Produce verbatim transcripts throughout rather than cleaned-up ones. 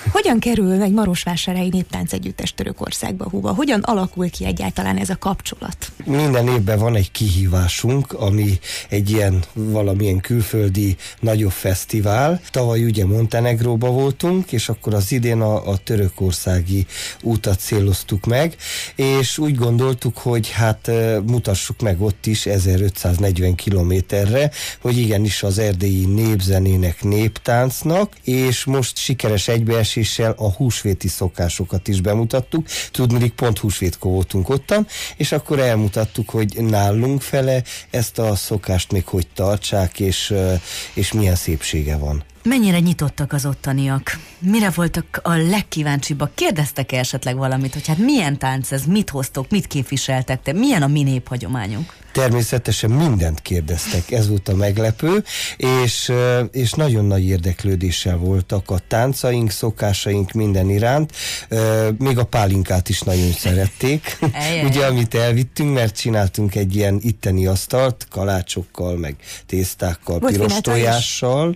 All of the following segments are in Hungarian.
Hogyan kerül egy marosvásárhelyi néptánc együttes Törökországba, hova? Hogyan alakul ki egyáltalán ez a kapcsolat? Minden évben van egy kihívásunk, ami egy ilyen valamilyen külföldi nagyobb fesztivál. Tavaly ugye Montenegróba voltunk, és akkor az idén a, a törökországi útat céloztuk meg, és úgy gondoltuk, hogy hát mutassuk meg ott is ezerötszáznegyven kilométerre, hogy igenis az erdélyi népzenének, néptáncnak, és most sikeres egybeeséssel a húsvéti szokásokat is bemutattuk. Tudniillik, pont húsvétkor voltunk ottan, és akkor elmutattuk, hogy nálunk fele ezt a szokást még hogy tartsák, és, és milyen szépsége van. Mennyire nyitottak az ottaniak? Mire voltak a legkíváncsibbak? Kérdeztek-e esetleg valamit, hogy hát milyen tánc ez, mit hoztok, mit képviseltek te, milyen a mi néphagyományunk? Természetesen mindent kérdeztek, ez volt a meglepő, és, és nagyon nagy érdeklődéssel voltak a táncaink, szokásaink minden iránt, még a pálinkát is nagyon szerették, ugye, amit elvittünk, mert csináltunk egy ilyen itteni asztalt, kalácsokkal, meg tésztákkal, volt piros tojással,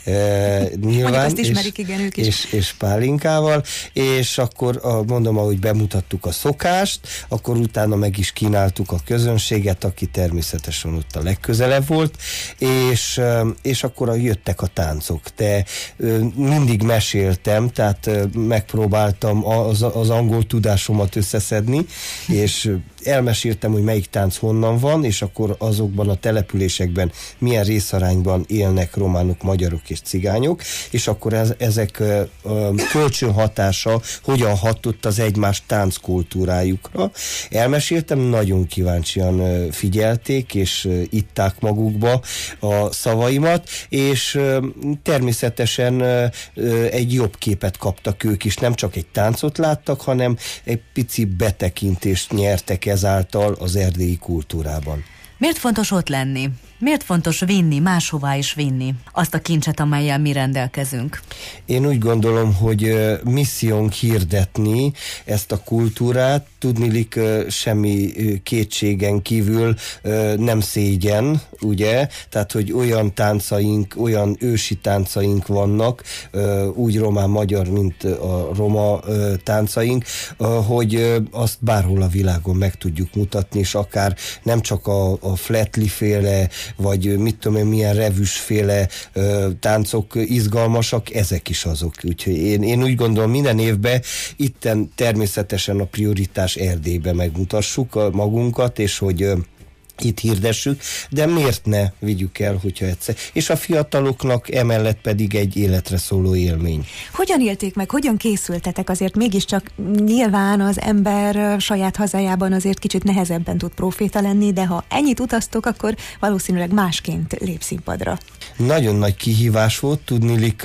nyilván, azt ismerik, igen, ők is. És, és pálinkával, és akkor mondom, ahogy bemutattuk a szokást, akkor utána meg is kínáltuk a közönséget, aki természetesen ott a legközelebb volt, és, és akkor jöttek a táncok. De mindig meséltem, tehát megpróbáltam az, az angol tudásomat összeszedni, és elmeséltem, hogy melyik tánc honnan van, és akkor azokban a településekben milyen részarányban élnek románok, magyarok és cigányok, és akkor ez, ezek uh, kölcsönhatása hogyan hatott az egymás tánckultúrájukra. Elmeséltem, nagyon kíváncsian uh, figyelték, és uh, itták magukba a szavaimat, és uh, természetesen uh, uh, egy jobb képet kaptak ők is, nem csak egy táncot láttak, hanem egy pici betekintést nyertek ezáltal az erdélyi kultúrában. Miért fontos ott lenni? Miért fontos vinni, máshová is vinni azt a kincset, amellyel mi rendelkezünk? Én úgy gondolom, hogy missziónk hirdetni ezt a kultúrát, tudniillik semmi kétségen kívül nem szégyen, ugye? Tehát, hogy olyan táncaink, olyan ősi táncaink vannak, úgy román-magyar, mint a roma táncaink, hogy azt bárhol a világon meg tudjuk mutatni, és akár nem csak a, a fletli-féle, vagy mit tudom én, milyen revüsféle ö, táncok izgalmasak, ezek is azok. Úgyhogy én, én úgy gondolom, minden évben itten természetesen a prioritás Erdélybe megmutassuk a magunkat, és hogy ö, itt hirdessük, de miért ne vigyük el, hogyha egyszer. És a fiataloknak emellett pedig egy életre szóló élmény. Hogyan élték meg, hogyan készültetek? Azért mégiscsak nyilván az ember saját hazájában azért kicsit nehezebben tud proféta lenni, de ha ennyit utaztok, akkor valószínűleg másként lép színpadra. Nagyon nagy kihívás volt, tudniillik,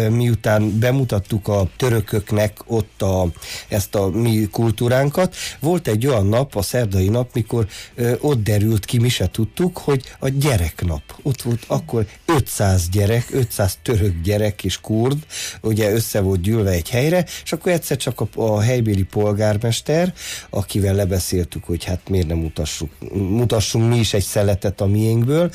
miután bemutattuk a törököknek ott a, ezt a mi kultúránkat, volt egy olyan nap, a szerdai nap, mikor ott derült ki, mi se tudtuk, hogy a gyereknap. Ott volt akkor ötszáz gyerek, ötszáz török gyerek és kurd, ugye össze volt gyűlve egy helyre, és akkor egyszer csak a, a helybéli polgármester, akivel lebeszéltük, hogy hát miért nem mutassuk, mutassunk mi is egy szeletet a miénkből,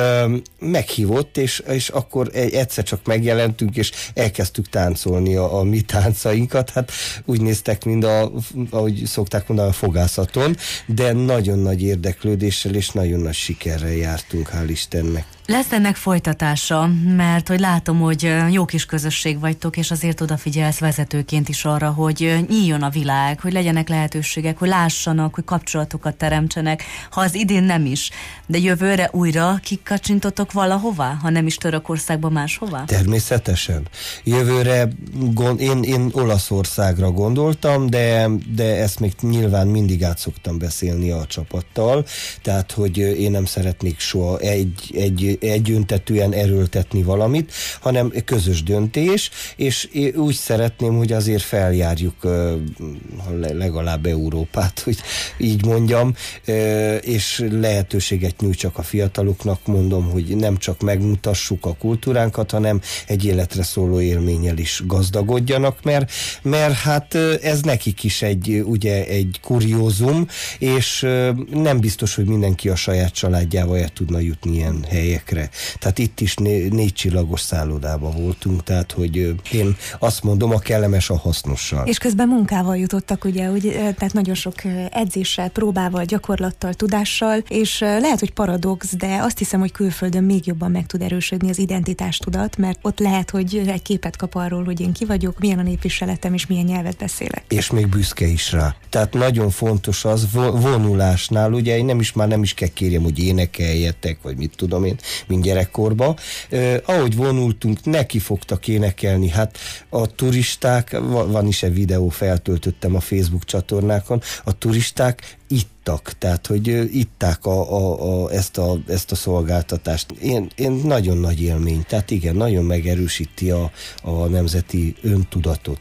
meghívott, és, és akkor egyszer csak megjelentünk, és elkezdtük táncolni a, a mi táncainkat. Hát úgy néztek, mint a, ahogy szokták mondani, a fogászaton, de nagyon nagy érdeklődéssel és nagyon nagy sikerrel jártunk, hál' Istennek. Lesz ennek folytatása, mert hogy látom, hogy jó kis közösség vagytok, és azért odafigyelsz vezetőként is arra, hogy nyíljon a világ, hogy legyenek lehetőségek, hogy lássanak, hogy kapcsolatokat teremtsenek, ha az idén nem is. De jövőre újra kikacsintotok valahová, ha nem is Törökországba, máshová? Természetesen. Jövőre gond, én, én Olaszországra gondoltam, de, de ezt még nyilván mindig át szoktam beszélni a csapattal, tehát, hogy én nem szeretnék soha egy, egy egyöntetűen erőltetni valamit, hanem közös döntés, és én úgy szeretném, hogy azért feljárjuk legalább Európát, hogy így mondjam, és lehetőséget nyújtsak a fiataloknak, mondom, hogy nem csak megmutassuk a kultúránkat, hanem egy életre szóló élménnyel is gazdagodjanak, mert, mert hát ez nekik is egy, ugye, egy kuriózum, és nem biztos, hogy mindenki a saját családjával el tudna jutni ilyen helyekre. helyekre. Tehát itt is né- négy csillagos szállodában voltunk, tehát hogy én azt mondom, a kellemes a hasznossal. És közben munkával jutottak, ugye, ugye, tehát nagyon sok edzéssel, próbával, gyakorlattal, tudással, és lehet, hogy paradox, de azt hiszem, hogy külföldön még jobban meg tud erősödni az identitástudat, mert ott lehet, hogy egy képet kap arról, hogy én ki vagyok, milyen a népviseletem, és milyen nyelvet beszélek. És még büszke is rá. Tehát nagyon fontos az vonulásnál, ugye én nem is már nem is kell kérjem, hogy énekeljetek, vagy mit tudom én, mint gyerekkorba. Eh, ahogy vonultunk, neki fogtak énekelni. Hát a turisták, van is egy videó, feltöltöttem a Facebook csatornákon, a turisták ittak, tehát hogy itták a, a, a, ezt, a, ezt a szolgáltatást. Én, én nagyon nagy élmény, tehát igen, nagyon megerősíti a, a nemzeti öntudatot.